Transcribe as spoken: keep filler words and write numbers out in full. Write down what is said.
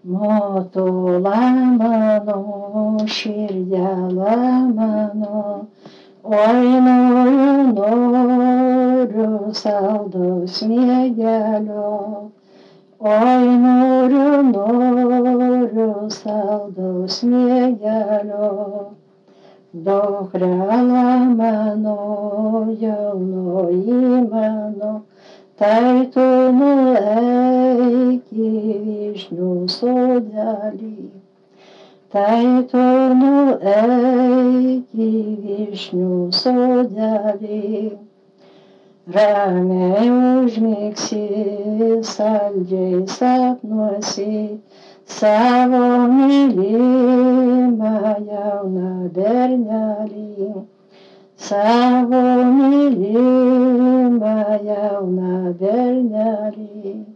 Motula mano, širdele mano, oi noriu, noriu saldaus miegelio, oi noriu, noriu saldaus miegelio. Dukrele mano, jaunoji mano, tai tu nueik į vyšnių sodelį, tai tu nueik į vyšnių sodelį, ramiai užmigsi, saldžiai sapnuosi savo mylimą jauną bernelį, savo mylimą jauną bernelį.